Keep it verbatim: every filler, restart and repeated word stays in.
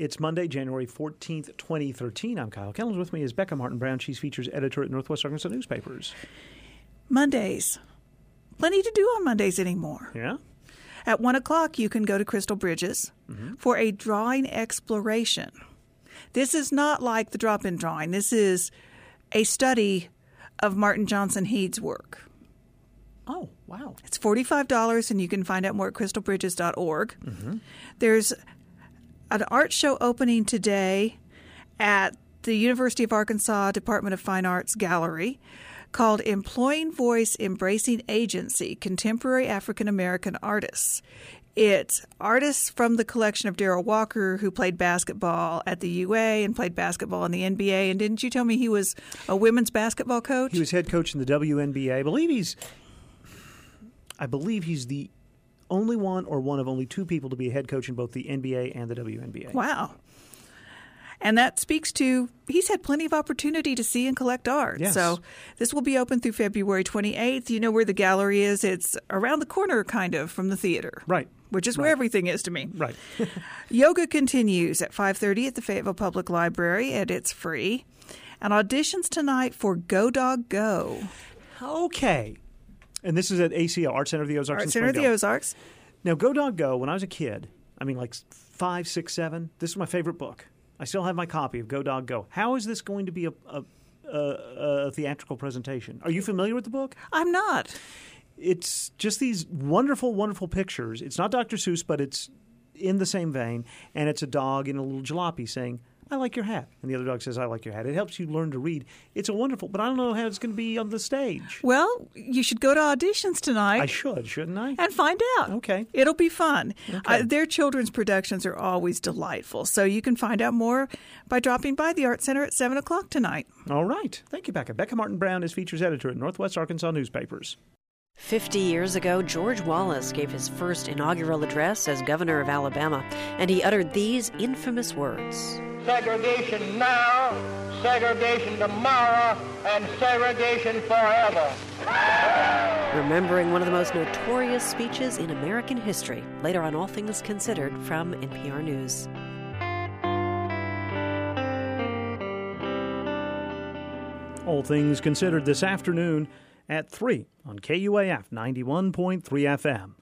It's Monday, January fourteenth, twenty thirteen. I'm Kyle Kellums. With me is Becca Martin-Brown. She's features editor at Northwest Arkansas Newspapers. Mondays. Plenty to do on Mondays anymore. Yeah? At one o'clock, you can go to Crystal Bridges mm-hmm. for a drawing exploration. This is not like the drop-in drawing. This is a study of Martin Johnson Head's work. Oh, wow. It's forty-five dollars, and you can find out more at crystal bridges dot org. Mm-hmm. There's an art show opening today at the University of Arkansas Department of Fine Arts Gallery called Employing Voice, Embracing Agency, Contemporary African American Artists. It's artists from the collection of Darrell Walker, who played basketball at the U A and played basketball in the N B A. And didn't you tell me he was a women's basketball coach? He was head coach in the W N B A. I believe he's, I believe he's the only one or one of only two people to be a head coach in both the N B A and the W N B A. Wow. And that speaks to, he's had plenty of opportunity to see and collect art. Yes. So this will be open through February twenty-eighth. You know where the gallery is? It's around the corner, kind of, from the theater. Right. Which is right. where everything is to me. Right. Yoga continues at five thirty at the Fayetteville Public Library, and it's free. And auditions tonight for Go Dog Go. Okay. And this is at A C O, Art Center of the Ozarks. Art Center of the Ozarks. Now, Go Dog Go, when I was a kid, I mean like five, six, seven, this is my favorite book. I still have my copy of Go Dog Go. How is this going to be a, a, a, a theatrical presentation? Are you familiar with the book? I'm not. It's just these wonderful, wonderful pictures. It's not Doctor Seuss, but it's in the same vein. And it's a dog in a little jalopy saying, I like your hat. And the other dog says, I like your hat. It helps you learn to read. It's a wonderful, but I don't know how it's going to be on the stage. Well, you should go to auditions tonight. I should, shouldn't I? And find out. Okay. It'll be fun. Okay. Uh, their children's productions are always delightful. So you can find out more by dropping by the Art Center at seven o'clock tonight. All right. Thank you, Becca. Becca Martin-Brown is features editor at Northwest Arkansas Newspapers. Fifty years ago, George Wallace gave his first inaugural address as governor of Alabama, and he uttered these infamous words. Segregation now, segregation tomorrow, and segregation forever. Remembering one of the most notorious speeches in American history, later on All Things Considered from N P R News. All Things Considered this afternoon at three on K U A F ninety-one point three F M.